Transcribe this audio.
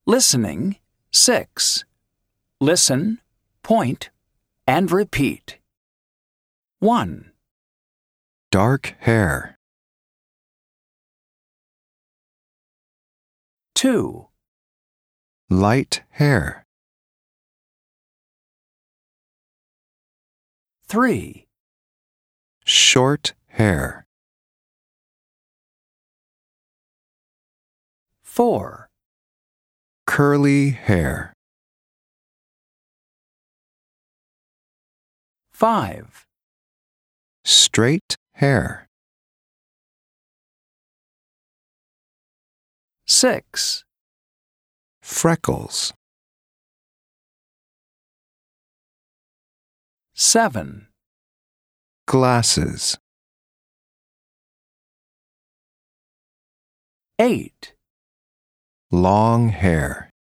Listening 6. Listen, point, and repeat. 1, Dark hair. 2, Light hair. 3, Short hair. 4, Curly hair. 5, Straight hair. 6, Freckles. 7, Glasses. 8, Long hair.